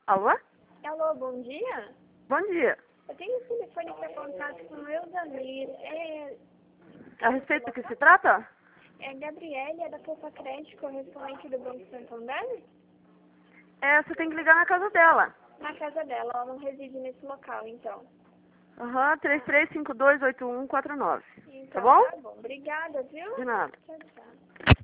Alô? Alô, bom dia? Bom dia. Eu tenho esse telefone para contato com o Eudamir. A respeito do que se trata? É Gabriele, é da Poupa Crédito, correspondente do Banco Santander? Você tem que ligar na casa dela. Na casa dela, ela não reside nesse local, então. Aham, 33528149. Então, Tá bom? tá bom. Obrigada, viu? De nada. Tchau, tchau.